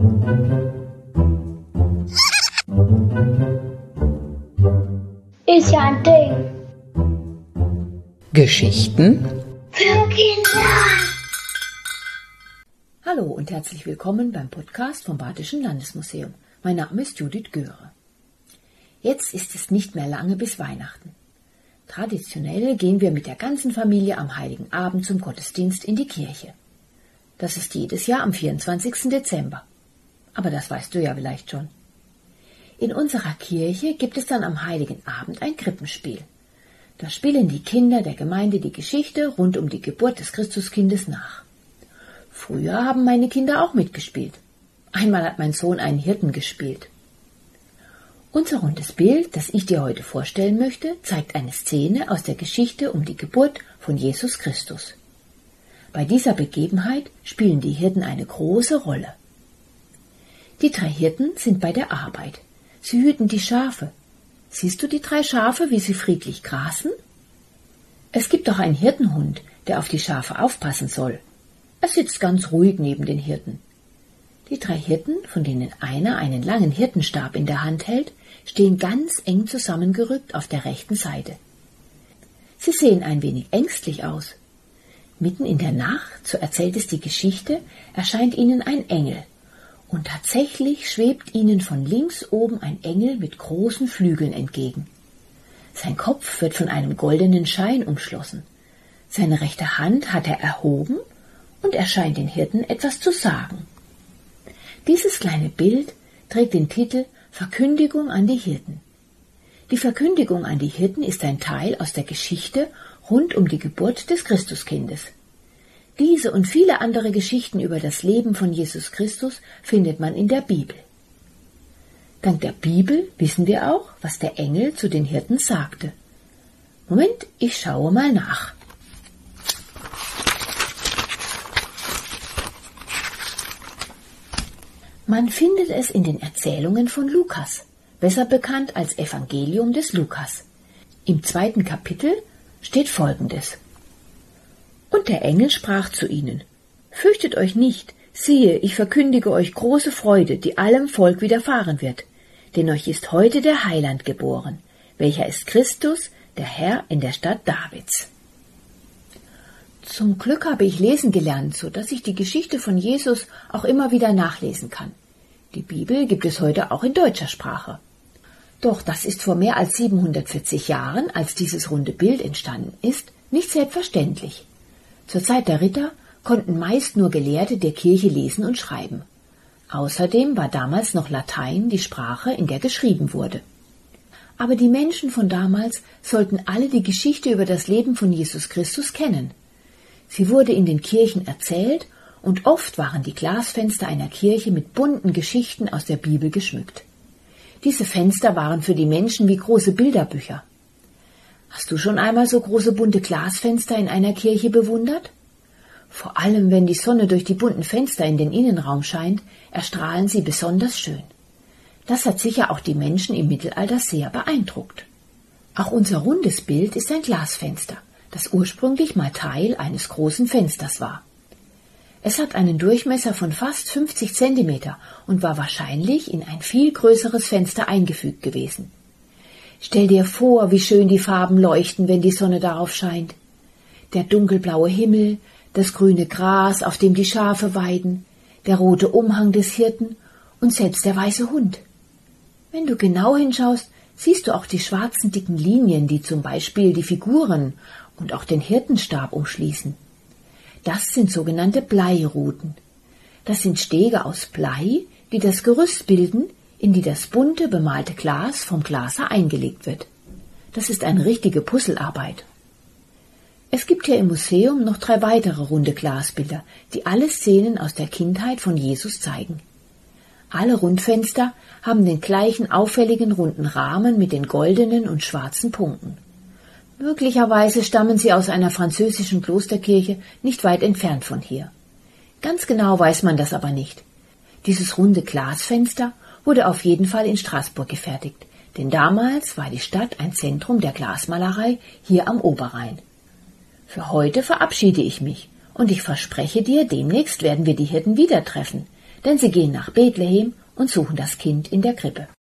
Ist ja ein Ding. Geschichten Für Kinder. Hallo und herzlich willkommen beim Podcast vom Badischen Landesmuseum. Mein Name ist Judith Göre. Jetzt ist es nicht mehr lange bis Weihnachten. Traditionell gehen wir mit der ganzen Familie am Heiligen Abend zum Gottesdienst in die Kirche. Das ist jedes Jahr am 24. Dezember. Aber das weißt du ja vielleicht schon. In unserer Kirche gibt es dann am Heiligen Abend ein Krippenspiel. Da spielen die Kinder der Gemeinde die Geschichte rund um die Geburt des Christuskindes nach. Früher haben meine Kinder auch mitgespielt. Einmal hat mein Sohn einen Hirten gespielt. Unser rundes Bild, das ich dir heute vorstellen möchte, zeigt eine Szene aus der Geschichte um die Geburt von Jesus Christus. Bei dieser Begebenheit spielen die Hirten eine große Rolle. Die 3 Hirten sind bei der Arbeit. Sie hüten die Schafe. Siehst du die 3 Schafe, wie sie friedlich grasen? Es gibt auch einen Hirtenhund, der auf die Schafe aufpassen soll. Er sitzt ganz ruhig neben den Hirten. Die 3 Hirten, von denen einer einen langen Hirtenstab in der Hand hält, stehen ganz eng zusammengerückt auf der rechten Seite. Sie sehen ein wenig ängstlich aus. Mitten in der Nacht, so erzählt es die Geschichte, erscheint ihnen ein Engel. Und tatsächlich schwebt ihnen von links oben ein Engel mit großen Flügeln entgegen. Sein Kopf wird von einem goldenen Schein umschlossen. Seine rechte Hand hat er erhoben und er scheint den Hirten etwas zu sagen. Dieses kleine Bild trägt den Titel Verkündigung an die Hirten. Die Verkündigung an die Hirten ist ein Teil aus der Geschichte rund um die Geburt des Christuskindes. Diese und viele andere Geschichten über das Leben von Jesus Christus findet man in der Bibel. Dank der Bibel wissen wir auch, was der Engel zu den Hirten sagte. Moment, ich schaue mal nach. Man findet es in den Erzählungen von Lukas, besser bekannt als Evangelium des Lukas. Im 2. Kapitel steht Folgendes. Und der Engel sprach zu ihnen, Fürchtet euch nicht, siehe, ich verkündige euch große Freude, die allem Volk widerfahren wird. Denn euch ist heute der Heiland geboren, welcher ist Christus, der Herr in der Stadt Davids. Zum Glück habe ich lesen gelernt, so dass ich die Geschichte von Jesus auch immer wieder nachlesen kann. Die Bibel gibt es heute auch in deutscher Sprache. Doch das ist vor mehr als 740 Jahren, als dieses runde Bild entstanden ist, nicht selbstverständlich. Zur Zeit der Ritter konnten meist nur Gelehrte der Kirche lesen und schreiben. Außerdem war damals noch Latein die Sprache, in der geschrieben wurde. Aber die Menschen von damals sollten alle die Geschichte über das Leben von Jesus Christus kennen. Sie wurde in den Kirchen erzählt und oft waren die Glasfenster einer Kirche mit bunten Geschichten aus der Bibel geschmückt. Diese Fenster waren für die Menschen wie große Bilderbücher. Hast du schon einmal so große bunte Glasfenster in einer Kirche bewundert? Vor allem, wenn die Sonne durch die bunten Fenster in den Innenraum scheint, erstrahlen sie besonders schön. Das hat sicher auch die Menschen im Mittelalter sehr beeindruckt. Auch unser rundes Bild ist ein Glasfenster, das ursprünglich mal Teil eines großen Fensters war. Es hat einen Durchmesser von fast 50 Zentimeter und war wahrscheinlich in ein viel größeres Fenster eingefügt gewesen. Stell dir vor, wie schön die Farben leuchten, wenn die Sonne darauf scheint. Der dunkelblaue Himmel, das grüne Gras, auf dem die Schafe weiden, der rote Umhang des Hirten und selbst der weiße Hund. Wenn du genau hinschaust, siehst du auch die schwarzen dicken Linien, die zum Beispiel die Figuren und auch den Hirtenstab umschließen. Das sind sogenannte Bleiruten. Das sind Stege aus Blei, die das Gerüst bilden, in die das bunte, bemalte Glas vom Glaser eingelegt wird. Das ist eine richtige Puzzlearbeit. Es gibt hier im Museum noch 3 weitere runde Glasbilder, die alle Szenen aus der Kindheit von Jesus zeigen. Alle Rundfenster haben den gleichen auffälligen runden Rahmen mit den goldenen und schwarzen Punkten. Möglicherweise stammen sie aus einer französischen Klosterkirche nicht weit entfernt von hier. Ganz genau weiß man das aber nicht. Dieses runde Glasfenster wurde auf jeden Fall in Straßburg gefertigt, denn damals war die Stadt ein Zentrum der Glasmalerei hier am Oberrhein. Für heute verabschiede ich mich und ich verspreche dir, demnächst werden wir die Hirten wieder treffen, denn sie gehen nach Bethlehem und suchen das Kind in der Krippe.